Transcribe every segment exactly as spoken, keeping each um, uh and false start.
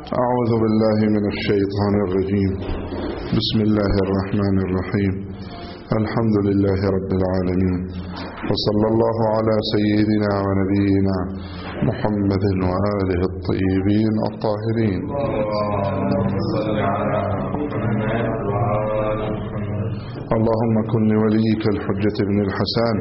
أعوذ بالله من الشيطان الرجيم. بسم الله الرحمن الرحيم. الحمد لله رب العالمين، وصلى الله على سيدنا ونبينا محمد وآله الطيبين الطاهرين. اللهم كن لوليك الحجة بن الحسن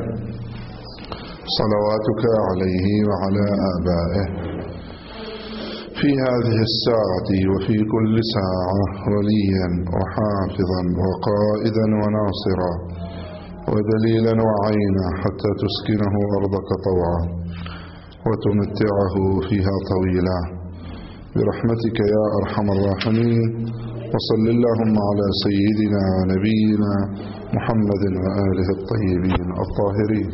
صلواتك عليه وعلى آبائه في هذه الساعة وفي كل ساعة وليا وحافظا وقائدا وناصرا ودليلا وعينا حتى تسكنه أرضك طوعا وتمتعه فيها طويلا برحمتك يا أرحم الراحمين. وصل اللهم على سيدنا ونبينا محمد وآله الطيبين الطاهرين.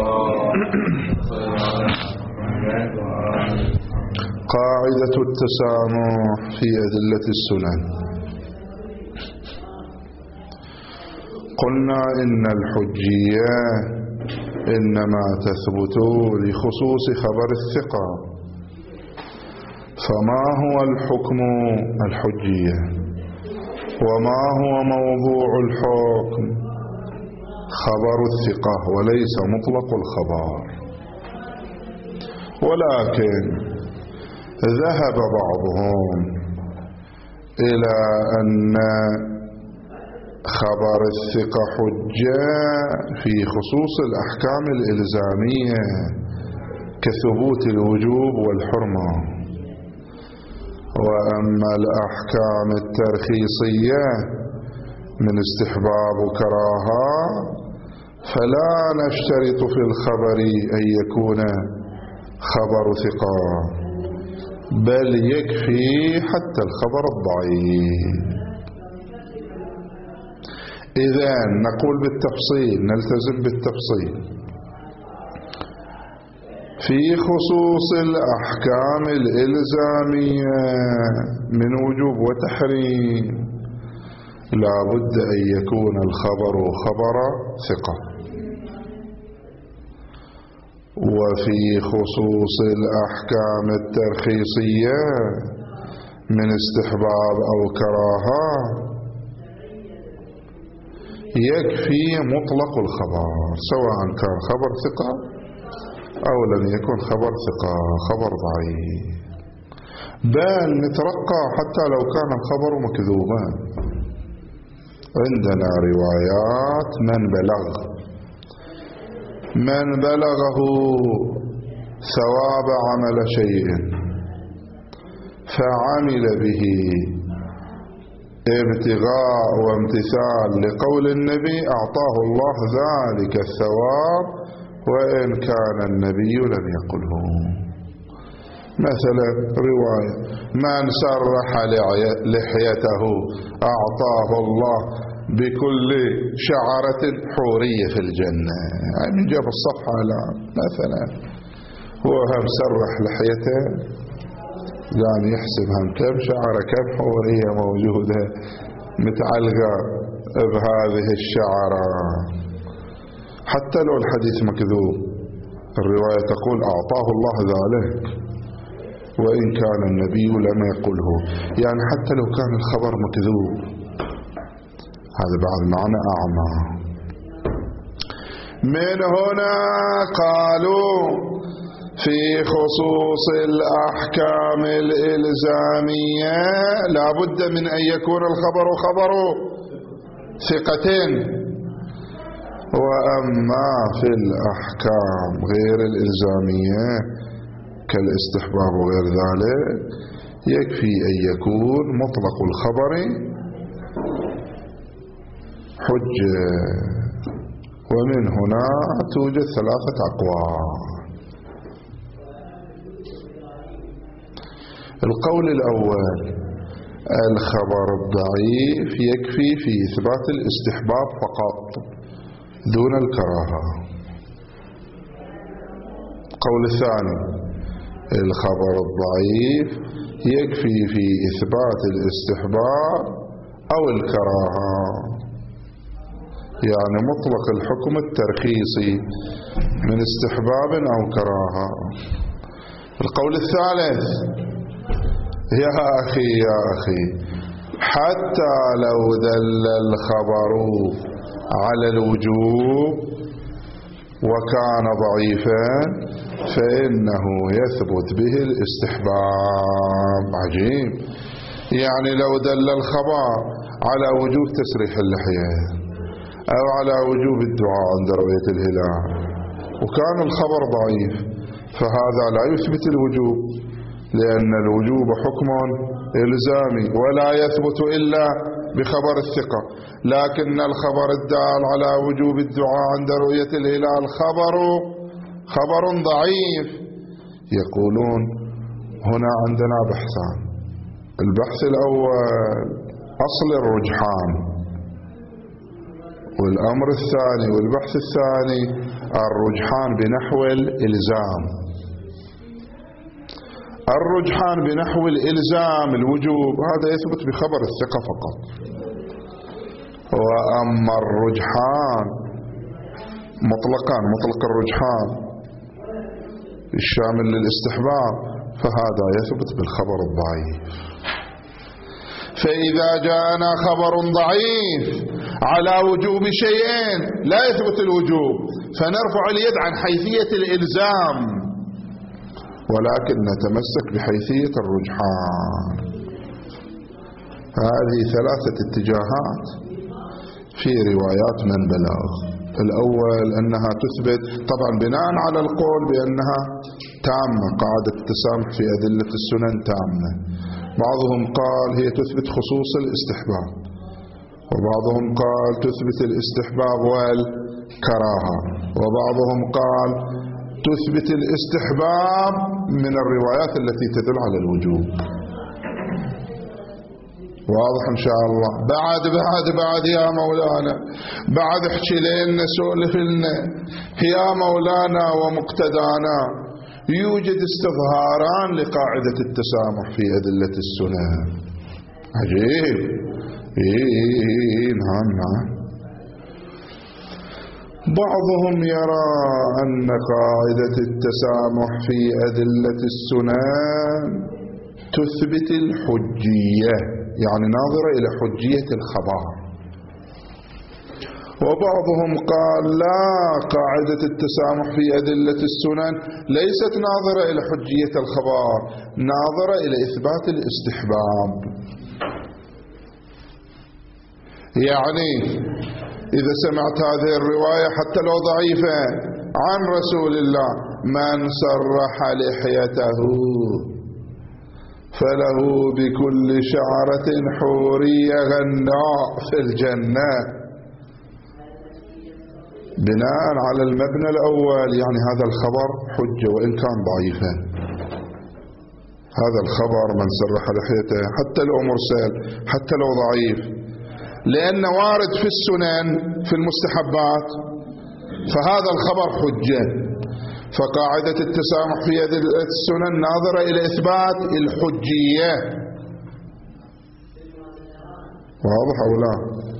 قاعدة التسامح في أدلة السنن. قلنا إن الحجية إنما تثبت لخصوص خبر الثقة، فما هو الحكم الحجية وما هو موضوع الحكم؟ خبر الثقة وليس مطلق الخبر. ولكن ذهب بعضهم إلى أن خبر الثقة حجة في خصوص الأحكام الإلزامية كثبوت الوجوب والحرمة، وأما الأحكام الترخيصية من استحباب وكراهة فلا نشترط في الخبر أن يكون خبر ثقة، بل يكفي حتى الخبر الضعيف. إذن نقول بالتفصيل، نلتزم بالتفصيل في خصوص الأحكام الإلزامية من وجوب وتحريم لا بد أن يكون الخبر خبر ثقة، وفي خصوص الأحكام الترخيصية من استحباب أو كراهة يكفي مطلق الخبر، سواء كان خبر ثقة أو لم يكن خبر ثقة، خبر ضعيف. بل نترقى حتى لو كان الخبر مكذوبا، عندنا روايات من بلغ من بلغه ثواب عمل شيء فعمل به ابتغاء وامتثال لقول النبي أعطاه الله ذلك الثواب وإن كان النبي لم يقله. مثلا رواية من سرح لحيته أعطاه الله بكل شعرة حورية في الجنة. من جاب الصفحة الآن مثلا هو هم سرح لحيته يعني يحسب هم كم شعرة كم حورية موجودة متعلقة بهذه الشعرة، حتى لو الحديث مكذوب الرواية تقول أعطاه الله ذلك وإن كان النبي لم يقله، يعني حتى لو كان الخبر مكذوب. هذا بعد معنى أعمى. من هنا قالوا في خصوص الأحكام الإلزامية لا بد من أن يكون الخبر خبر ثقتين، وأما في الأحكام غير الإلزامية كالاستحباب وغير ذلك يكفي أن يكون مطلق الخبر حجة. ومن هنا توجد ثلاثة أقوال. القول الأول الخبر الضعيف يكفي في إثبات الاستحباب فقط دون الكراهة. القول الثاني الخبر الضعيف يكفي في إثبات الاستحباب أو الكراهة، يعني مطلق الحكم الترخيصي من استحباب أو كراهة. القول الثالث يا أخي يا أخي حتى لو دل الخبر على الوجوب وكان ضعيفا فإنه يثبت به الاستحباب. عجيب. يعني لو دل الخبر على وجوب تسريح اللحية أو على وجوب الدعاء عند رؤية الهلال وكان الخبر ضعيف فهذا لا يثبت الوجوب، لأن الوجوب حكم إلزامي ولا يثبت إلا بخبر الثقة. لكن الخبر الدال على وجوب الدعاء عند رؤية الهلال خبر خبر ضعيف. يقولون هنا عندنا بحثان. البحث الأول أصل الرجحان، والأمر الثاني والبحث الثاني الرجحان بنحو الإلزام. الرجحان بنحو الإلزام الوجوب هذا يثبت بخبر الثقة فقط، وأما الرجحان مطلقا مطلق الرجحان الشامل للاستحباب فهذا يثبت بالخبر الضعيف. فإذا جاءنا خبر ضعيف على وجوب شيئين لا يثبت الوجوب فنرفع اليد عن حيثية الإلزام ولكن نتمسك بحيثية الرجحان. هذه ثلاثة اتجاهات في روايات من بلغ. الأول أنها تثبت طبعا بناء على القول بأنها تامة، قاعدة التسامح في أدلة السنن تامة. بعضهم قال هي تثبت خصوص الاستحباب، وبعضهم قال تثبت الاستحباب والكراهة، وبعضهم قال تثبت الاستحباب من الروايات التي تدل على الوجوب. واضح إن شاء الله. بعد بعد بعد يا مولانا بعد احكي لنا سولف لنا يا مولانا ومقتدانا. يوجد استظهاران لقاعدة التسامح في أدلة السنن. عجيب. إيه نعم نعم. بعضهم يرى أن قاعدة التسامح في أدلة السنن تثبت الحجية، يعني ناظرة إلى حجية الخبر. وبعضهم قال لا، قاعدة التسامح في أدلة السنن ليست ناظرة إلى حجية الخبر، ناظرة إلى إثبات الاستحباب. يعني إذا سمعت هذه الرواية حتى لو ضعيفة عن رسول الله: من سرح لحيته فله بكل شعرة حورية غناء في الجنة، بناء على المبنى الأول، يعني هذا الخبر حجة وإن كان ضعيفا. هذا الخبر من سرح لحيته حتى لو مرسل حتى لو ضعيف، لأن وارد في السنن في المستحبات، فهذا الخبر حجة. فقاعدة التسامح في أدلة السنن ناظرة إلى إثبات الحجية. واضح أو لا؟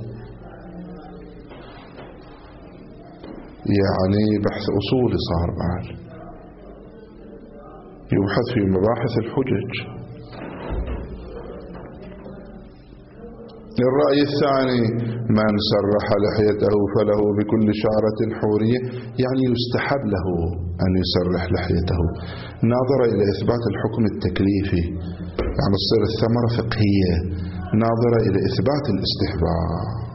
يعني بحث أصولي صار بعد، يبحث في مباحث الحجج. الرأي الثاني: من سرح لحيته فله بكل شعرة حورية، يعني يستحب له أن يسرح لحيته، ناظرة إلى إثبات الحكم التكليفي، يعني تصير الثمرة فقهية، ناظرة إلى إثبات الاستحباب.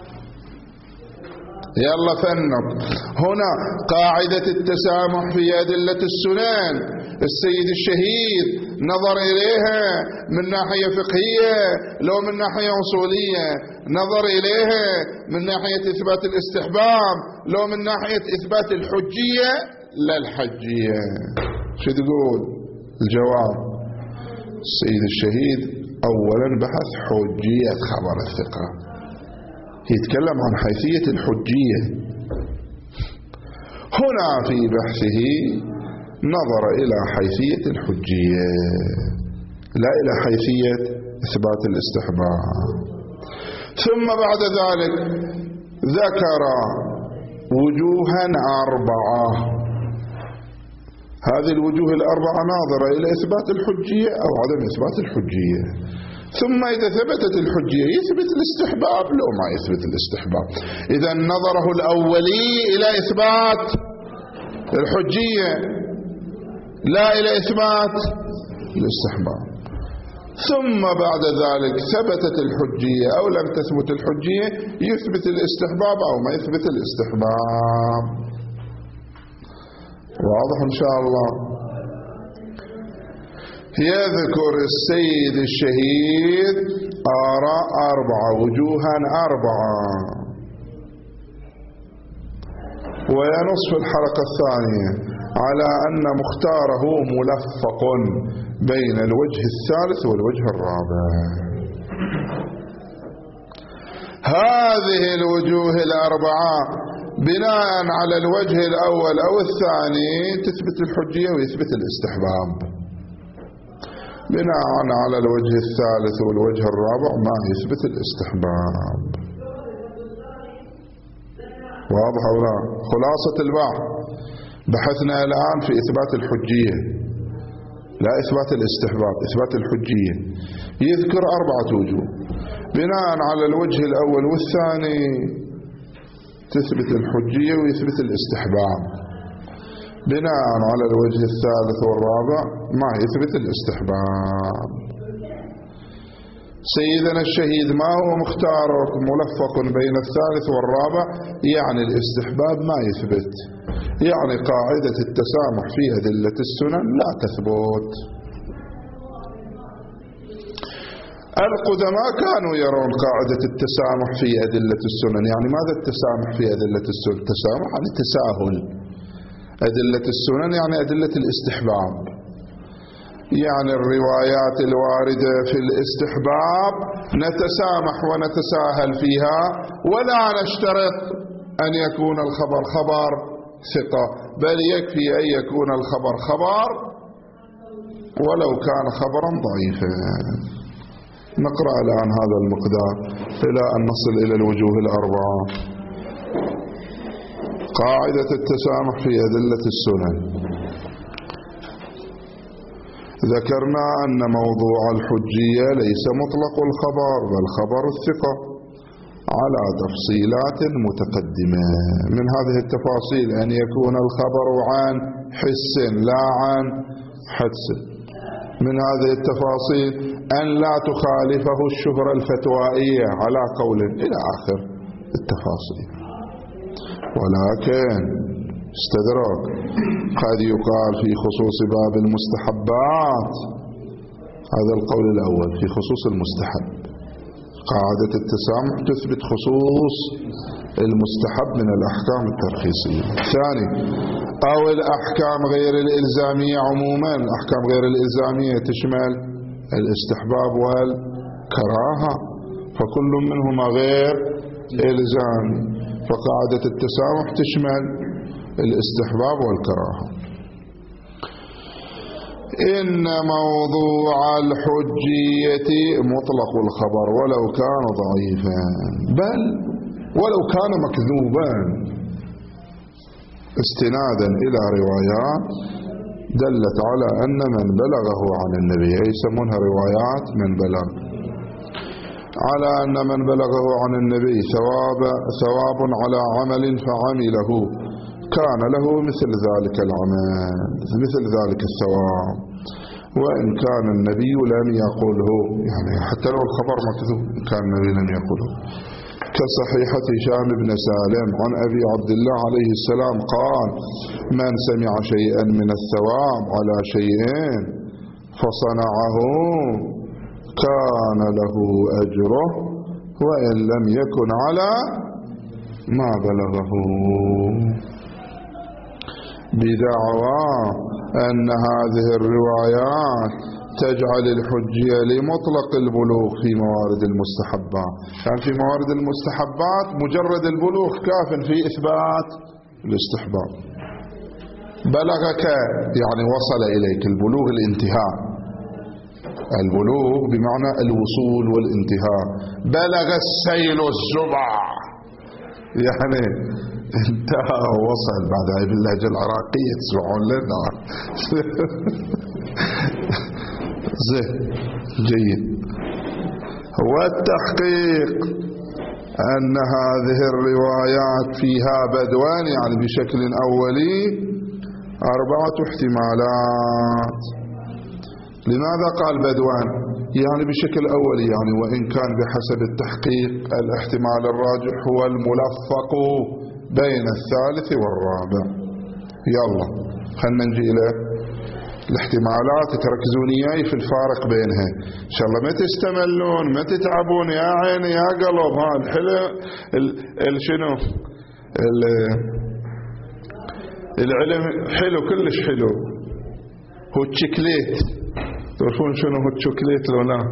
يلا فنط هنا قاعدة التسامح في أدلة السنن. السيد الشهيد نظر إليها من ناحية فقهية لو من ناحية أصولية، نظر إليها من ناحية إثبات الاستحباب لو من ناحية إثبات الحجية لا الحجية. شو تقول الجواب؟ السيد الشهيد أولا بحث حجية خبر الثقة، يتكلم عن حيثية الحجية. هنا في بحثه نظر إلى حيثية الحجية لا إلى حيثية إثبات الاستحباب. ثم بعد ذلك ذكر وجوها أربعة. هذه الوجوه الأربعة ناظرة إلى إثبات الحجية أو عدم إثبات الحجية. ثم إذا ثبتت الحجية يثبت الاستحباب لو ما يثبت الاستحباب. إذا نظره الأولي إلى إثبات الحجية لا إلى إثبات الاستحباب. ثم بعد ذلك ثبتت الحجية أو لم تثبت الحجية يثبت الاستحباب أو ما يثبت الاستحباب. واضح إن شاء الله. يذكر السيد الشهيد آراء أربعة، وجوها أربعة، وينص في الحلقة الثانية على أن مختاره ملفق بين الوجه الثالث والوجه الرابع. هذه الوجوه الأربعة بناء على الوجه الأول أو الثاني تثبت الحجية ويثبت الاستحباب، بناء على الوجه الثالث والوجه الرابع ما يثبت الاستحباب. واضح أو لا؟ خلاصة البحث، بحثنا الآن في إثبات الحجية لا إثبات الاستحباب، إثبات الحجية. يذكر أربعة وجوه بناء على الوجه الأول والثاني تثبت الحجية ويثبت الاستحباب، بناء على الوجه الثالث والرابع ما يثبت الاستحباب. سيدنا الشهيد ما هو مختار ملفق بين الثالث والرابع؟ يعني الاستحباب ما يثبت، يعني قاعدة التسامح في أدلة السنن لا تثبت. القدماء كانوا يرون قاعدة التسامح في أدلة السنن. يعني ماذا التسامح في أدلة السنن؟ التسامح يعني التساهل. أدلة السنن يعني أدلة الاستحباب، يعني الروايات الواردة في الاستحباب نتسامح ونتساهل فيها، ولا نشترط أن يكون الخبر خبر ثقة، بل يكفي أن يكون الخبر خبر ولو كان خبرا ضعيفا. نقرأ الآن هذا المقدار إلى أن نصل إلى الوجوه الأربعة. قاعدة التسامح في أدلة السنن. ذكرنا أن موضوع الحجية ليس مطلق الخبر بل خبر الثقة على تفصيلات متقدمة. من هذه التفاصيل أن يكون الخبر عن حس لا عن حدس. من هذه التفاصيل أن لا تخالفه الشهرة الفتوائية على قول، إلى آخر التفاصيل. ولكن استدرك قد يقال في خصوص باب المستحبات، هذا القول الأول في خصوص المستحب، قاعدة التسامح تثبت خصوص المستحب من الأحكام الترخيصية. ثاني، أو الأحكام غير الإلزامية عموما. الأحكام غير الإلزامية تشمل الاستحباب والكراهة، فكل منهما غير إلزامي، فقاعدة التسامح تشمل الاستحباب والكراهة. إن موضوع الحجية مطلق الخبر ولو كان ضعيفا، بل ولو كان مكذوبا، استنادا إلى روايات دلت على أن من بلغه عن النبي، يسمونها روايات من بلغ، على أن من بلغه عن النبي ثواب, ثواب على عمل فعمله كان له مثل ذلك العمل، مثل ذلك الثواب، وإن كان النبي لم يقوله، يعني حتى لو الخبر مكذوب كان النبي لم يقوله. كصحيحة هشام بن سالم عن أبي عبد الله عليه السلام قال: من سمع شيئا من الثواب على شيئين فصنعه كان له أجره وإن لم يكن على ما بلغه، بدعوى أن هذه الروايات تجعل الحجية لمطلق البلوغ في موارد المستحبات. كان في موارد المستحبات مجرد البلوغ كاف في إثبات الاستحباب. بلغك يعني وصل إليك، البلوغ الانتهاء، البلوغ بمعنى الوصول والانتهاء. بلغ السيل الزبع، يعني انتهى ووصل بعدها باللهجة العراقية تسمعون لنا. زين جيد. والتحقيق أن هذه الروايات فيها بدوان يعني بشكل أولي أربعة احتمالات. لماذا قال بدوان؟ يعني بشكل أولي يعني وإن كان بحسب التحقيق الاحتمال الراجح هو الملفق بين الثالث والرابع. يلا خلنا نجي إلى الاحتمالات تركزون إياي في الفارق بينها إن شاء الله، ما تستملون ما تتعبون يا عيني يا قلب. ها الحلو الشنو العلم حلو كلش حلو. هو الشوكليت، تعرفون شنو هو الشوكليت لو لا؟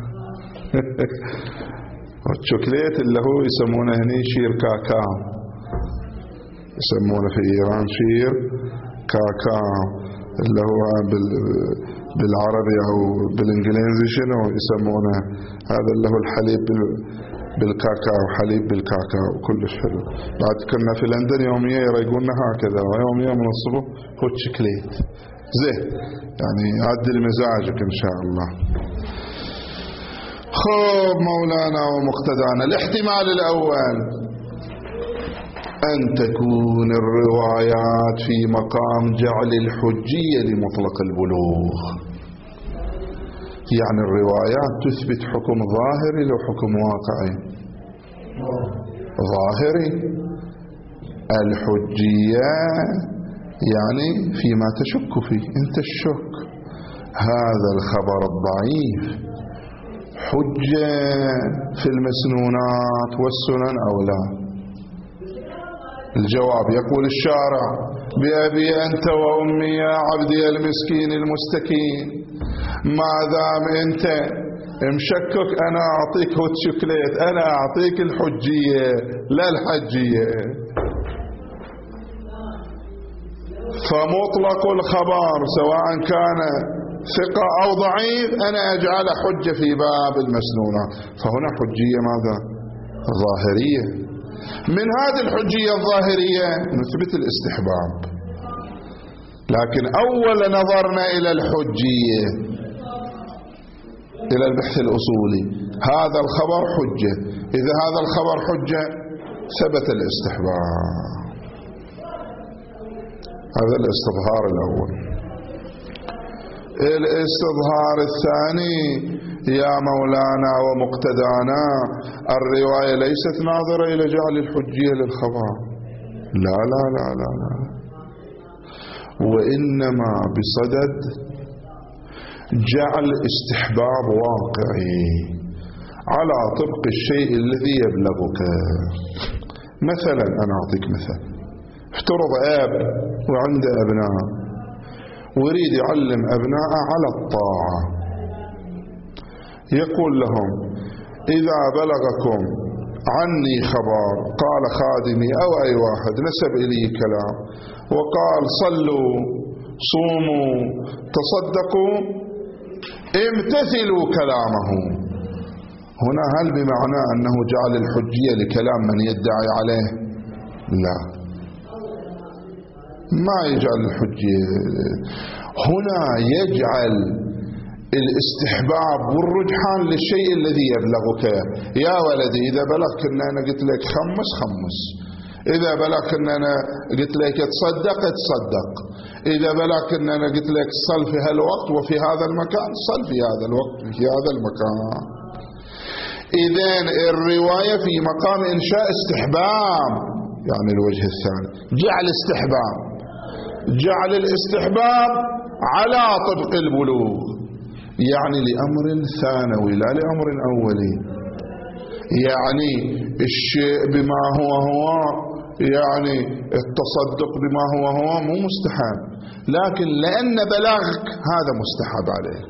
الشوكليت اللي هو يسمونه هني شير كاكاو، يسمونه في إيران شير كاكاو، اللي هو بالعربي أو بالإنجليزي شنو يسمونه؟ هذا اللي هو الحليب بالكاكاو، حليب بالكاكاو كلش حلو. بعد كنا في لندن يوميا يريقوننا هكذا، ويوميا من الصبح هو الشوكليت. زين يعني عدل مزاجك إن شاء الله. خب مولانا ومقتدانا، الاحتمال الأول أن تكون الروايات في مقام جعل الحجية لمطلق البلوغ، يعني الروايات تثبت حكم ظاهري لو حكم واقعي؟ ظاهري. الحجية يعني فيما تشك فيه انت، الشك هذا الخبر الضعيف حجة في المسنونات والسنن أو لا؟ الجواب يقول الشارع بأبي أنت وأمي يا عبدي المسكين المستكين، ما دام أنت مشكك أنا أعطيك هوت شوكليت، أنا أعطيك الحجية لا الحجية. فمطلق الخبر سواء كان ثقة أو ضعيف أنا أجعل حجة في باب المسنونة. فهنا حجية ماذا؟ ظاهرية. من هذه الحجية الظاهرية نثبت الاستحباب، لكن أول نظرنا إلى الحجية إلى البحث الأصولي، هذا الخبر حجة، إذا هذا الخبر حجة ثبت الاستحباب. هذا الاستظهار الأول. الاستظهار الثاني يا مولانا ومقتدانا، الرواية ليست ناظرة إلى جعل الحجية للخبر، لا لا لا لا لا، وإنما بصدد جعل استحباب واقعي على طبق الشيء الذي يبلغك. مثلا أنا أعطيك مثل، افترض أب وعنده أبناء ويريد يعلم أبناءه على الطاعة، يقول لهم إذا بلغكم عني خبر قال خادمي أو أي واحد نسب إلي كلام وقال صلوا صوموا تصدقوا امتثلوا كلامه، هنا هل بمعنى أنه جعل الحجية لكلام من يدعي عليه؟ لا، ما يجعل الحجية هنا، يجعل الاستحباب والرجحان للشيء الذي يبلغك. يا ولدي إذا بلغك أن أنا قلت لك خمس خمس، إذا بلغك أن أنا قلت لك تصدق تصدق، إذا بلغك أن أنا قلت لك صل في هالوقت وفي هذا المكان صل في هذا الوقت في هذا المكان. إذن الرواية في مقام إنشاء استحباب، يعني الوجه الثاني جعل استحباب، جعل الاستحباب على طبق البلوغ، يعني لأمر ثانوي لا لأمر أولي، يعني الشيء بما هو هو، يعني التصدق بما هو هو مو مستحب، لكن لأن بلغك هذا مستحب عليك.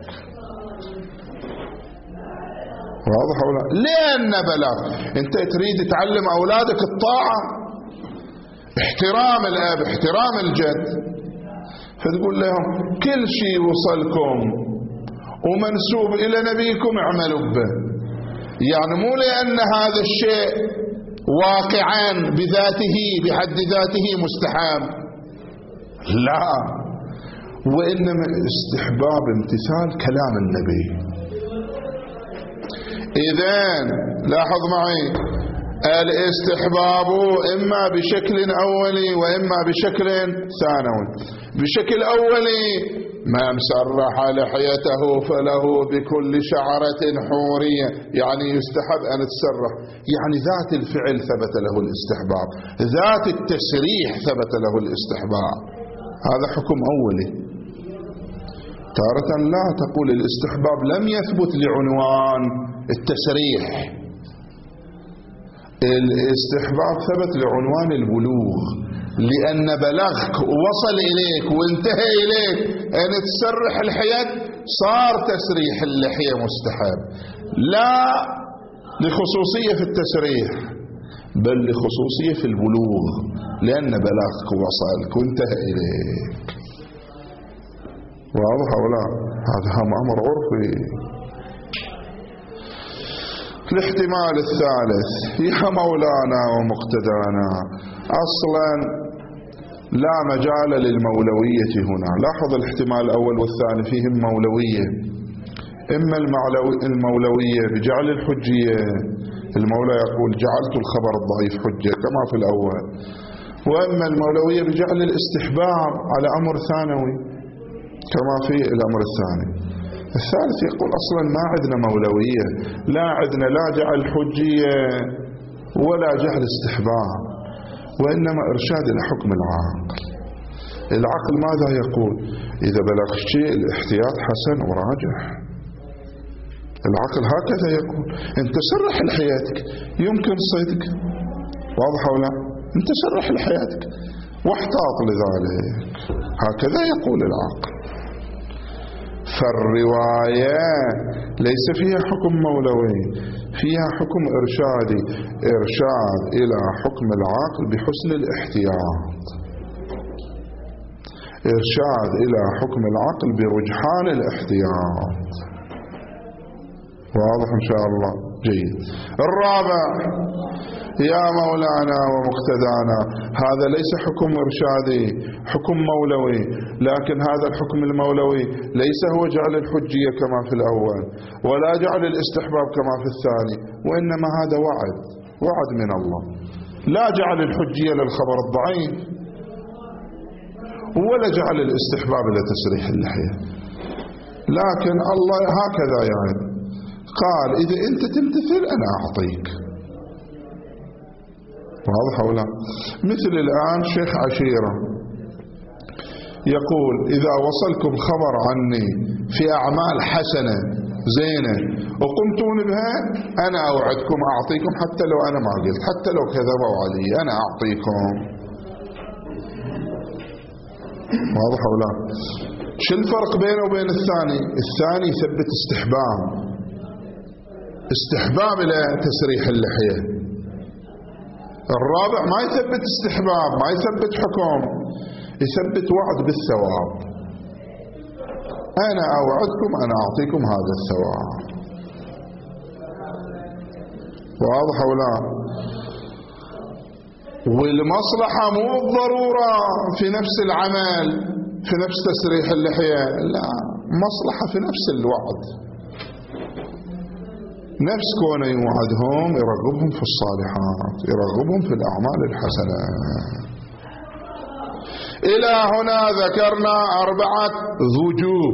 واضح ولا؟ لأن بلغ أنت تريد تعلم أولادك الطاعة، احترام الأب احترام الجد، فتقول لهم كل شيء وصلكم ومنسوب إلى نبيكم اعملوا به، يعني مو لأن هذا الشيء واقعا بذاته بحد ذاته مستحب، لا، وإنما استحباب امتثال كلام النبي. إذن لاحظ معي، الاستحباب إما بشكل أولي وإما بشكل ثانوي. بشكل أولي: من سرح لحيته فله بكل شعرة حورية، يعني يستحب أن تسرح، يعني ذات الفعل ثبت له الاستحباب، ذات التسريح ثبت له الاستحباب، هذا حكم أولي. تارة لا، تقول الاستحباب لم يثبت لعنوان التسريح، الاستحباب ثبت لعنوان البلوغ، لأن بلغك ووصل إليك وانتهى إليك أن تسرح الحياة، صار تسريح اللحية مستحب، لا لخصوصية في التسريح بل لخصوصية في البلوغ، لأن بلغك ووصلك وانتهى إليك. واضح ولا؟ هذا أمر عرفي. الاحتمال الثالث: يا مولانا ومقتدانا، أصلا لا مجال للمولوية هنا. لاحظ الاحتمال الأول والثاني فيهم مولوية، إما المولوية بجعل الحجية، المولى يقول جعلت الخبر الضعيف حجة كما في الأول، وإما المولوية بجعل الاستحباب على أمر ثانوي كما في الأمر الثاني. الثالث يقول أصلا ما عندنا مولوية، لا عندنا لا جعل حجية ولا جعل استحباب، وإنما إرشاد إلى حكم العقل. العقل ماذا يقول؟ إذا بلغ شيء الاحتياط حسن وراجح. العقل هكذا يقول، أنت سرح لحياتك يمكن صيدك، واضح ولا؟ أنت سرح لحياتك واحتاط لذلك، هكذا يقول العقل. فالرواية ليس فيها حكم مولوي، فيها حكم إرشادي، إرشاد إلى حكم العقل بحسن الاحتياط، إرشاد إلى حكم العقل برجحان الاحتياط. واضح إن شاء الله؟ جيد. الرابع: يا مولانا ومقتدانا، هذا ليس حكم إرشادي، حكم مولوي، لكن هذا الحكم المولوي ليس هو جعل الحجية كما في الأول ولا جعل الاستحباب كما في الثاني، وإنما هذا وعد، وعد من الله. لا جعل الحجية للخبر الضعيف ولا جعل الاستحباب لتسريح اللحية، لكن الله هكذا يعني قال إذا أنت تمتثل أنا أعطيك. واضح ولا؟ مثل الآن شيخ عشيرة يقول إذا وصلكم خبر عني في أعمال حسنة زينة وقمتون بها أنا أوعدكم أعطيكم، حتى لو أنا ما قلت، حتى لو كذبوا علي أنا أعطيكم. واضح ولا؟ شو الفرق بينه وبين الثاني؟ الثاني يثبت استحباب، استحباب إلى تسريح اللحية. الرابع ما يثبت استحباب، ما يثبت حكم، يثبت وعد بالثواب، أنا أوعدكم أنا أعطيكم هذا الثواب. واضح ولا؟ والمصلحة مو بالضرورة في نفس العمل، في نفس تسريح اللحية، لا، مصلحة في نفس الوعد، نفس كونه يوعدهم يرغبهم في الصالحات، يرغبهم في الأعمال الحسنة. إلى هنا ذكرنا أربعة وجوه.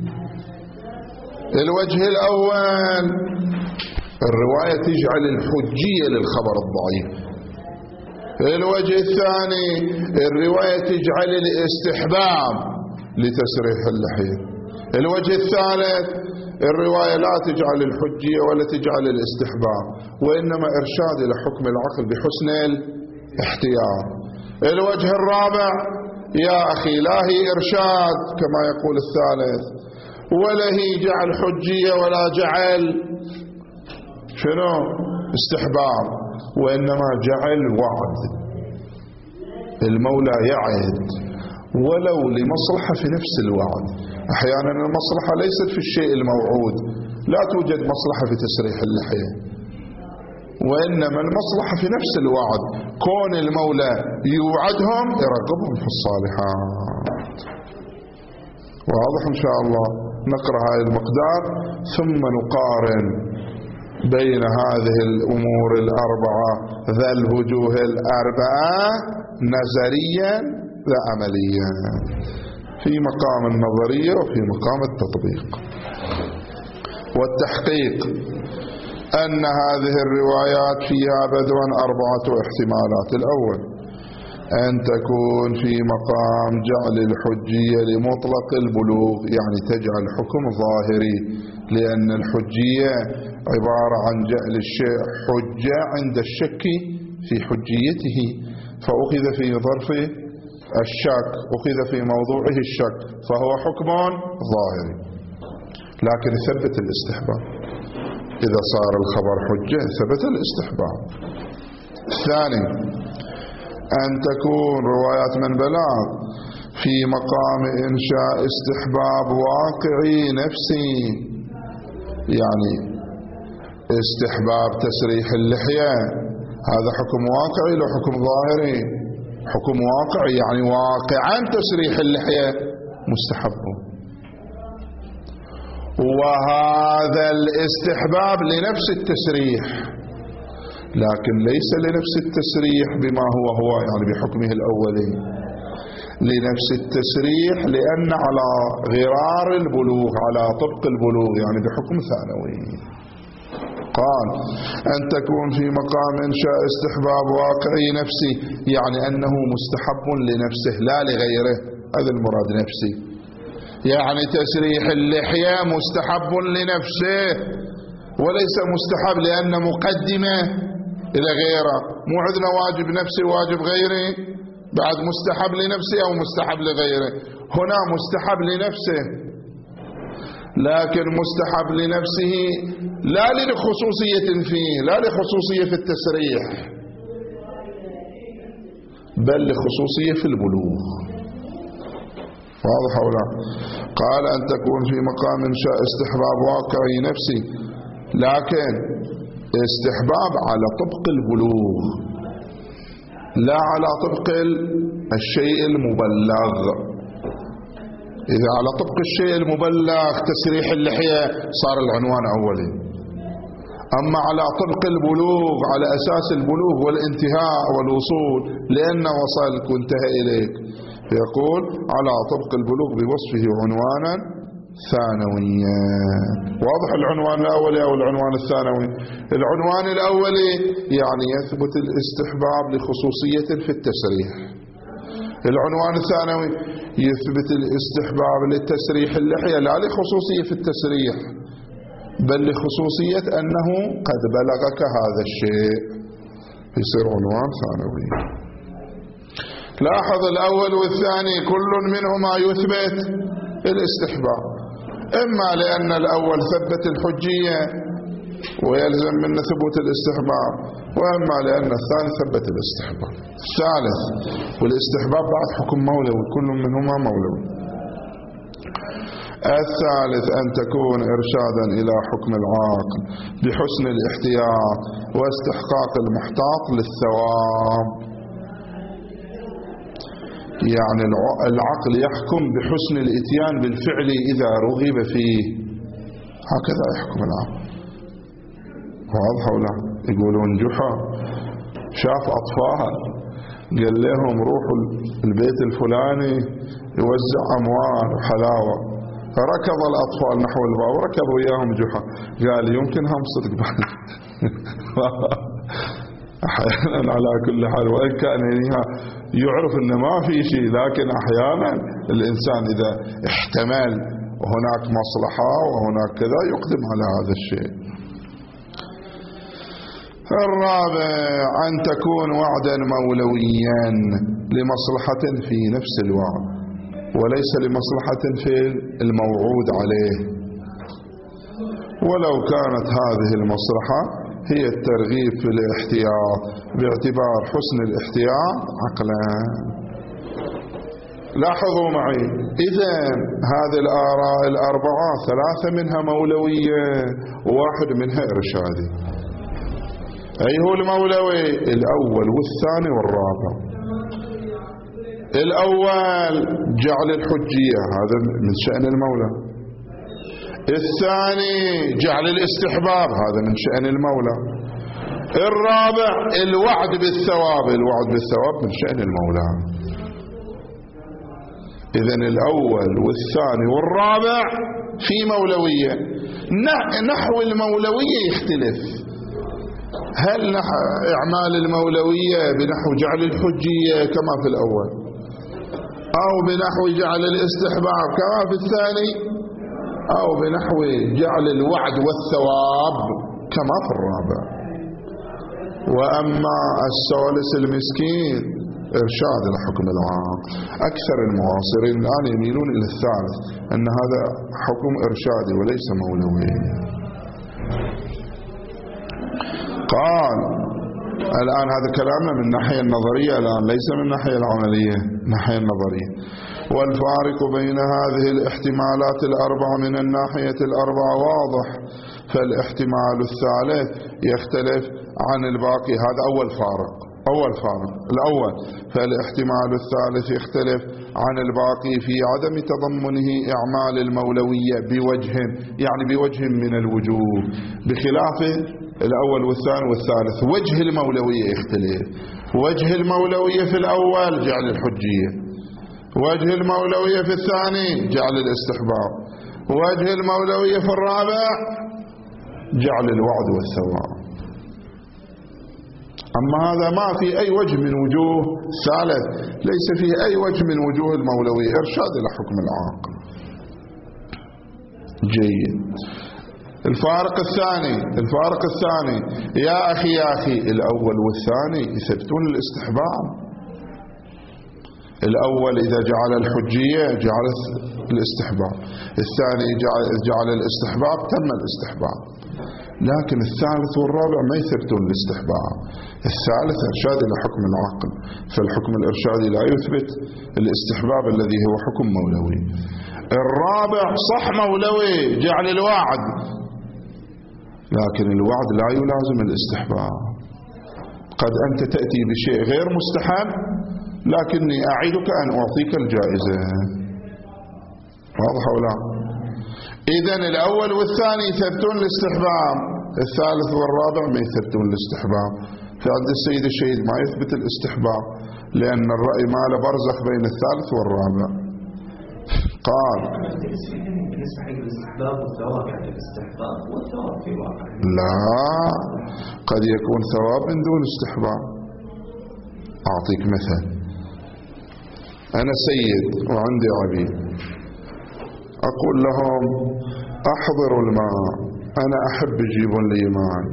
الوجه الأول: الرواية تجعل الحجية للخبر الضعيف. الوجه الثاني: الرواية تجعل الاستحباب لتسريح اللحية. الوجه الثالث: الرواية لا تجعل الحجية ولا تجعل الاستحباب، وإنما إرشاد إلى حكم العقل بحسن الاحتياط. الوجه الرابع: يا أخي لا هي إرشاد كما يقول الثالث، ولا هي جعل حجية ولا جعل شنو استحباب، وإنما جعل وعد. المولى يعد ولو لمصلحة في نفس الوعد. أحيانا المصلحة ليست في الشيء الموعود، لا توجد مصلحة في تسريح اللحية، وإنما المصلحة في نفس الوعد، كون المولى يوعدهم يرغبهم في الصالحات. واضح إن شاء الله. نقرأ هذه المقدار ثم نقارن بين هذه الأمور الأربعة ذا الوجوه الأربعة نظريا وعمليا، في مقام النظرية وفي مقام التطبيق والتحقيق. أن هذه الروايات فيها بدوا أربعة احتمالات. الأول أن تكون في مقام جعل الحجية لمطلق البلوغ، يعني تجعل حكم ظاهري، لأن الحجية عبارة عن جعل الشيء حجة عند الشك في حجيته، فأخذ في ظرف الشك، أخذ في موضوعه الشك، فهو حكم ظاهري، لكن ثبت الاستحباب. إذا صار الخبر حجة ثبت الاستحباب. الثاني أن تكون روايات من بلاغ في مقام إنشاء استحباب واقعي نفسي، يعني استحباب تسريح اللحية، هذا حكم واقعي لو حكم ظاهري؟ حكم واقعي، يعني واقعا تسريح اللحية مستحب، وهذا الاستحباب لنفس التسريح، لكن ليس لنفس التسريح بما هو هو، يعني بحكمه الأولي، لنفس التسريح لأن على غرار البلوغ، على طبق البلوغ، يعني بحكم ثانوي. قال أن تكون في مقام إنشاء استحباب واقعي نفسي، يعني أنه مستحب لنفسه لا لغيره، هذا المراد نفسي، يعني تسريح اللحية مستحب لنفسه وليس مستحب لأن مقدمة إلى غيره. مو عندنا واجب نفسي وواجب غيري، بعد مستحب لنفسه أو مستحب لغيره. هنا مستحب لنفسه، لكن مستحب لنفسه لا لخصوصية فيه، لا لخصوصية في التسريح، بل لخصوصية في البلوغ. واضح أو لا؟ قال أن تكون في مقام إنشاء استحباب واقعي نفسي، لكن استحباب على طبق البلوغ لا على طبق الشيء المبلغ. إذا على طبق الشيء المبلغ تسريح اللحية صار العنوان أولي، أما على طبق البلوغ على أساس البلوغ والانتهاء والوصول، لأن وصلك وانتهى إليك، يقول على طبق البلوغ بوصفه عنوانا ثانويا. واضح العنوان الأولي أو العنوان الثانوي؟ العنوان الأولي يعني يثبت الاستحباب لخصوصية في التسريح، العنوان الثانوي يثبت الاستحباب للتسريح اللحية لا لخصوصية في التسريح، بل لخصوصية أنه قد بلغك هذا الشيء، يصير عنوان ثانوي. لاحظ الأول والثاني كل منهما يثبت الاستحباب، إما لأن الأول ثبت الحجية ويلزم من ثبوت الاستحباب، وإما لأن الثاني ثبت الاستحباب. الثالث والاستحباب بعد حكم مولوي، كل منهما مولوي. الثالث أن تكون إرشادا إلى حكم العاقل بحسن الاحتياط واستحقاق المحتاط للثواب، يعني العقل يحكم بحسن الاتيان بالفعل إذا رغب فيه، هكذا يحكم العقل. واضح ولا؟ يقولون جحا شاف أطفال قال لهم روحوا البيت الفلاني يوزع أموال وحلاوة، فركض الأطفال نحو الباب وركض وياهم جحا، قال يمكنهم صدق بعد أحيانا على كل حال، وإن كان يعرف أن ما في شيء، لكن أحيانا الإنسان إذا احتمل وهناك مصلحة وهناك كذا يقدم على هذا الشيء. الرابع أن تكون وعدا مولويا لمصلحة في نفس الوعد وليس لمصلحة في الموعود عليه، ولو كانت هذه المصلحة هي الترغيب في الاحتياط باعتبار حسن الاحتياط عقلا. لاحظوا معي، إذا هذه الآراء الأربعة ثلاثة منها مولوية وواحد منها إرشادي. أي هو المولوي؟ الأول والثاني والرابع. الأول جعل الحجية، هذا من شأن المولى. الثاني جعل الاستحباب، هذا من شأن المولى. الرابع الوعد بالثواب، الوعد بالثواب من شأن المولى. إذن الأول والثاني والرابع في مولوية. نحو المولوية يختلف، هل إعمال المولوية بنحو جعل الحجية كما في الأول، أو بنحو جعل الاستحباب كما في الثاني، أو بنحو جعل الوعد والثواب كما في الرابع. وأما الثالث المسكين إرشاد الحكم العام. أكثر المعاصرين الآن يميلون إلى الثالث، أن هذا حكم إرشادي وليس مولوي. قال الآن هذا كلامنا من الناحية النظرية، الآن ليس من الناحية العملية، الناحية النظرية. والفارق بين هذه الاحتمالات الأربعة من الناحية الأربعة واضح، فالاحتمال الثالث يختلف عن الباقي. هذا أول فارق، أول فارق الأول. فالاحتمال الثالث يختلف عن الباقي في عدم تضمنه إعمال المولوية بوجه، يعني بوجه من الوجوه، بخلاف الأول والثاني والثالث. وجه المولوية يختلف. وجه المولوية في الأول جعل الحجية، وجه المولوية في الثاني جعل الاستحباب، وجه المولوية في الرابع جعل الوعد والثواب. أما هذا ما في أي وجه من وجوه ثالث، ليس فيه أي وجه من وجوه المولوية، إرشاد إلى حكم العاقل. جيد. الفارق الثاني، الفارق الثاني يا أخي يا أخي الأول والثاني يثبتون الاستحباب. الأول إذا جعل الحجية جعل الاستحباب، الثاني جعل, جعل الاستحباب تم الاستحباب. لكن الثالث والرابع ما يثبتون الاستحباب. الثالث إرشاد إلى حكم العقل، فالحكم الإرشادي لا يثبت الاستحباب الذي هو حكم مولوي. الرابع صح مولوي جعل الوعد، لكن الوعد لا يلازم الاستحباب. قد أنت تأتي بشيء غير مستحب لكني أعدك أن أعطيك الجائزة. واضح ولا؟ إذن الأول والثاني يثبتون الاستحباب، الثالث والرابع ما يثبتون الاستحباب. فعند السيد الشهيد ما يثبت الاستحباب، لأن الرأي ما له برزخ بين الثالث والرابع. قال لا، قد يكون ثواب من دون استحباب. أعطيك مثل، أنا سيد وعندي عبيد، أقول لهم أحضروا الماء، أنا أحب يجيبون لي ماء،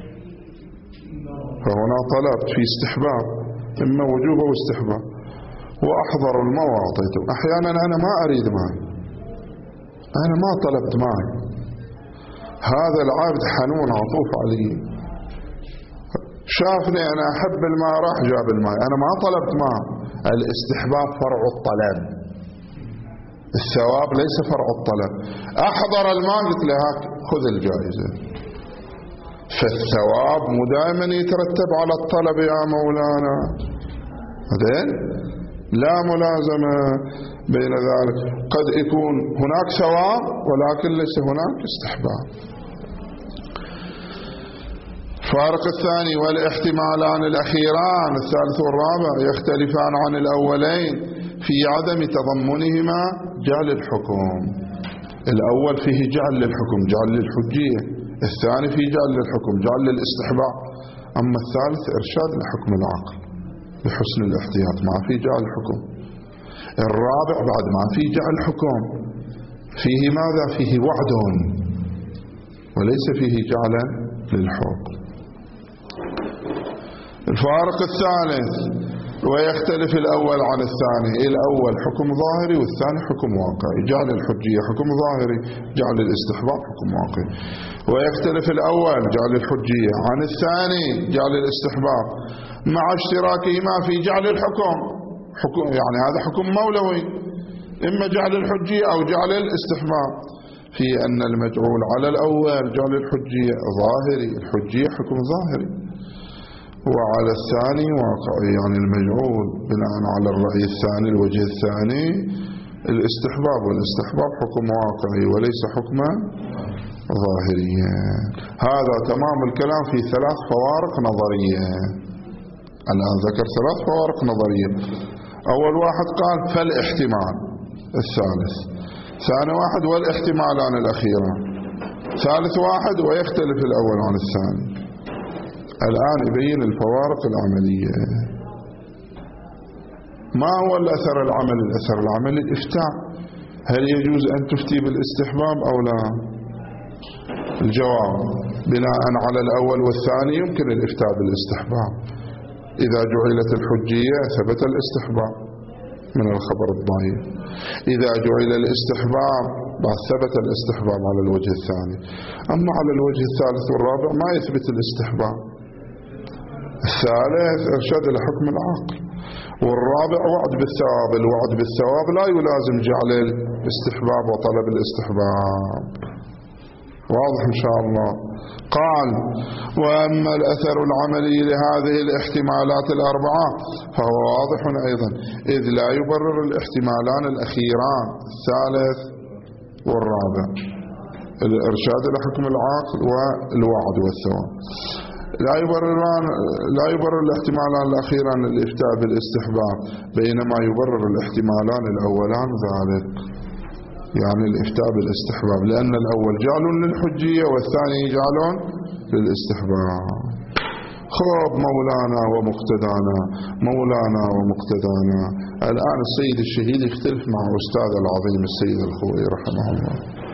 فهنا طلبت في استحباب، إما وجوب أو استحباب، وأحضر الماء وأعطيته. أحيانا أنا ما أريد ماء، أنا ما طلبت ماء، هذا العبد حنون عطوف علي، شافني أنا أحب الماء راح جاب الماء، أنا ما طلبت ماء. الاستحباب فرع الطلب، الثواب ليس فرع الطلب. أحضر الماء قلت له هاك خذ الجائزة. فالثواب دائما يترتب على الطلب يا مولانا. زين، لا ملازمة بين ذلك. قد يكون هناك ثواب ولكن ليس هناك استحباب. الفارق الثاني والاحتمالان الأخيران الثالث والرابع يختلفان عن الأولين في عدم تضمنهما جعل الحكم. الأول فيه جعل للحكم، جعل للحجية، الثاني فيه جعل للحكم، جعل للاستحباب. أما الثالث إرشاد لحكم العقل بحسن الاحتياط، ما فيه جعل الحكم. الرابع بعد ما فيه جعل الحكم، فيه ماذا؟ فيه وعد وليس فيه جعل للحكم. الفارق الثالث ويختلف الأول عن الثاني، الأول حكم ظاهري والثاني حكم واقعي. جعل الحجية حكم ظاهري، جعل الاستحباب حكم واقعي. ويختلف الأول جعل الحجية عن الثاني جعل الاستحباب، مع اشتراكهما في جعل الحكم. حكم يعني هذا حكم مولوي، إما جعل الحجية أو جعل الاستحباب، في أن المجعول على الأول جعل الحجية ظاهري، الحجية حكم ظاهري. وعلى الثاني واقعي، يعني المجعول بناء على الرأي الثاني الوجه الثاني الاستحباب، والاستحباب حكم واقعي وليس حكما ظاهريا. هذا تمام الكلام في ثلاث فوارق نظرية. الآن ذكر ثلاث فوارق نظرية. أول واحد قال فالاحتمال، الثالث ثاني واحد والاحتمالان الأخيران، ثالث واحد ويختلف الأول عن الثاني. الآن يبين الفوارق العملية. ما هو الأثر العملي؟ الأثر العملي الإفتاء. هل يجوز أن تفتي بالاستحباب أو لا؟ الجواب بناء على الأول والثاني يمكن الإفتاء بالاستحباب. إذا جعلت الحجية ثبت الاستحباب من الخبر الضعيف. إذا جعل الاستحباب بعد ثبت الاستحباب على الوجه الثاني. أما على الوجه الثالث والرابع ما يثبت الاستحباب. الثالث إرشاد لحكم العقل، والرابع وعد بالثواب. الوعد بالثواب لا يلازم جعل الاستحباب وطلب الاستحباب. واضح إن شاء الله. قال وأما الأثر العملي لهذه الاحتمالات الأربعة فهو واضح أيضا، إذ لا يبرر الاحتمالان الأخيران الثالث والرابع، الإرشاد لحكم العقل والوعد والثواب، لا يبرران لا يبرر الاحتمالان الأخيران للإفتاء بالاستحباب، بينما يبرر الاحتمالان الأولان ذلك، يعني الإفتاء بالاستحباب، لأن الأول جعل للحجية والثاني جعل للاستحباب. خب مولانا ومقتدانا، مولانا ومقتدانا. الآن السيد الشهيد يختلف مع أستاذ العظيم السيد الخوئي رحمه الله.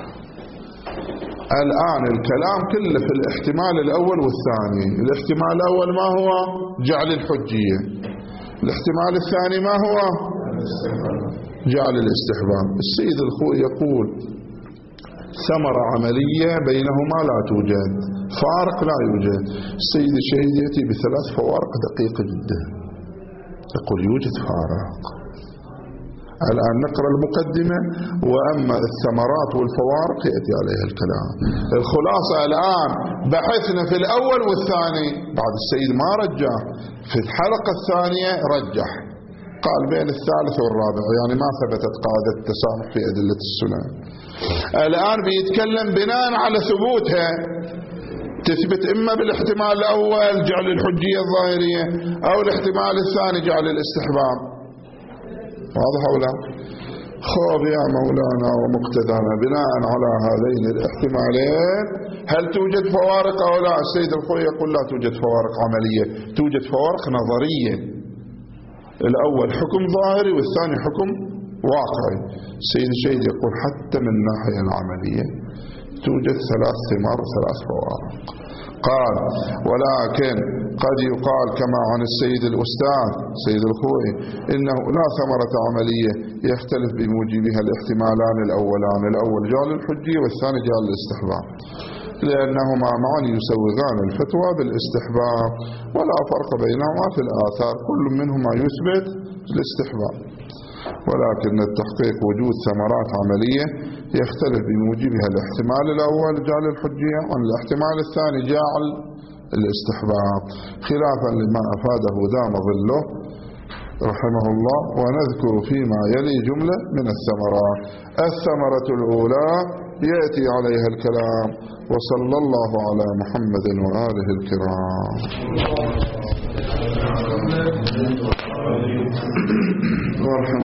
الآن الكلام كله في الاحتمال الأول والثاني. الاحتمال الأول ما هو؟ جعل الحجية. الاحتمال الثاني ما هو؟ جعل الاستحباب. السيد الخوئي يقول ثمرة عملية بينهما لا توجد، فارق لا يوجد. السيد الشهيد يأتي بثلاث فوارق دقيقة جدا، يقول يوجد فارق. الآن نقرأ المقدمة، وأما الثمرات والفوارق يأتي عليها الكلام. الخلاصة الآن بحثنا في الأول والثاني، بعد السيد ما رجح، في الحلقة الثانية رجح، قال بين الثالث والرابع، يعني ما ثبتت قاعدة التسامح في أدلة السنن. الآن بيتكلم بناء على ثبوتها، تثبت إما بالاحتمال الأول جعل الحجية الظاهرية أو الاحتمال الثاني جعل الاستحباب. واضح أو لا؟ خب يا مولانا ومقتدانا، بناء على هذين الاحتمالين هل توجد فوارق أو لا؟ السيد الخوئي يقول لا توجد فوارق عملية، توجد فوارق نظرية. الأول حكم ظاهري والثاني حكم واقعي. السيد الشهيد يقول حتى من الناحية العملية توجد ثلاث ثمار وثلاث فوارق. قال ولكن قد يقال كما عن السيد الأستاذ سيد الخوئي إنه لا ثمرة عملية يختلف بموجبها الاحتمالان الأولان، الأول جعل الحجية والثاني جعل الاستحباب، لأنهما معا يسوغان الفتوى بالاستحباب، ولا فرق بينهما في الآثار، كل منهما يثبت الاستحباب، ولكن التحقيق وجود ثمرات عملية يختلف بموجبها الاحتمال الأول جعل الحجية عن الاحتمال الثاني جعل الاستحباب، خلافا لما أفاده دام ظله رحمه الله. ونذكر فيما يلي جملة من الثمرات. الثمرة الأولى يأتي عليها الكلام، وصلى الله على محمد وآله الكرام.